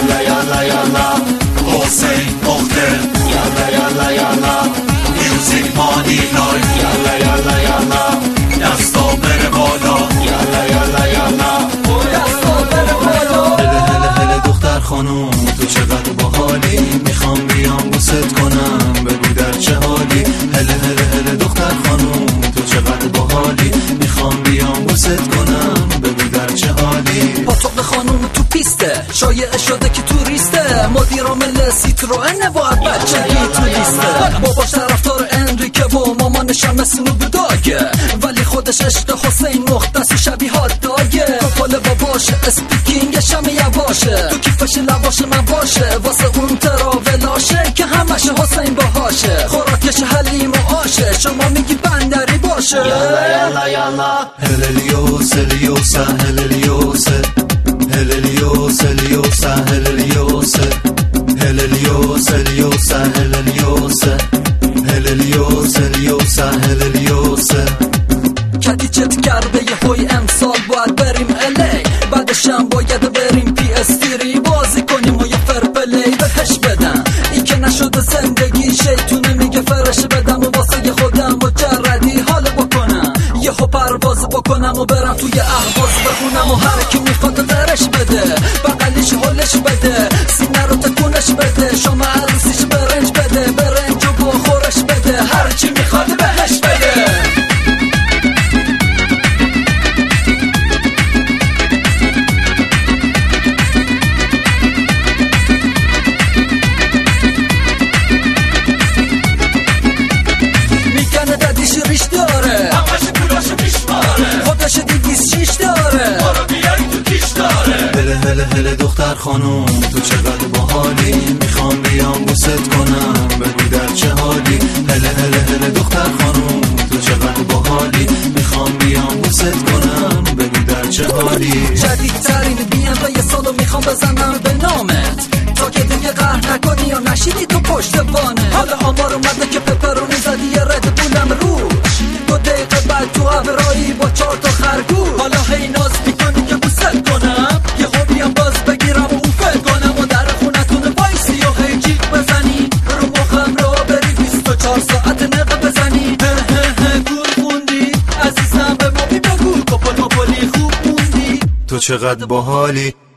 یالا یالا یالا حسین مختار یالا یالا یالا میوزیک مانی لایف یالا یالا یالا دستا بره بالا یالا یالا یالا دستا بره بالا. هله دختر خانوم تو چقدر باحالی میخوام بیام بوست کنم بگو در چه حالی. هله دختر خانوم تو چقدر باحالی میخوام بیام بوست کنم بگو در چه حالی. پاتوق خانوم تو پیسته شایعه شده که توریسته مدیر عامل سیتروئن باید بچگی تو لیسته. باباش طرفدار انریکه و مامانش هم اسنوب داگه ولی خودش عشق حسین مختص شبیه هات داگه. پاپال باباش اسپیکینگش هم یواشه تو کیفش لواش من باشه واسه اون تراولاشه که همش حسین باهاشه. خوراکش حلیم و آشه شما میگی بندری باشه. یالا یالا یالا هلیلیوس هلیلیوس هلیلیوس هلیلیوس هلیلیوس هلیلیوس هلیلیوس هلیلیوس هلیلیوس هلیلیوس هلیلیوس هلیلیوس. کتی چت کرده یه هوی امسال باید بریم الی بعدش هم باید بریم پی اس تیری بازی کنیم و یه فرپلی بهش بدم. این که نشده زندگی شیطونه میگه فرش بدم و واسه خودم مجردی حال بکنم یهو پرواز بکنم و برم توی اهواز بخونم و هر کی میخواد درش بده بغلیش حلش بده سینه رو تکونش بده شما عروسیش برنج بده برنج و بخورش بده هر چی میخواد بهش بده. ریش داره همش پولاشو میشماره خودش 206 داره برو بیای تو کیش داره. هله دختر خانوم تو چقدر باحالی میخوام بیام بوست کنم بگو در چه حالی. هله دختر خانوم تو چقدر باحالی میخوام بیام بوست کنم بگو در چه حالی. جدیدترین BMW سالو میخوام بزنم به نامت تا که دیگه قهر نکنی یا نشینی تو پشت بانه. حالا آمار اومده که پپرونی زدی یه رد بولم روش 2 دقیقه بعد تو عبرایی با 4 تا خرگوش. حالا هی ناز میکنی که بوست کنم یه خوبیم باز بگیرم و اوفل کنم و در خونتون وایسی و هی جیک بزنی رو مخم را بری 24 ساعت نقه بزنی. گول خوندی عزیزم به ما بگو کپل مپلی خوب موندی تو چقدر باحالی.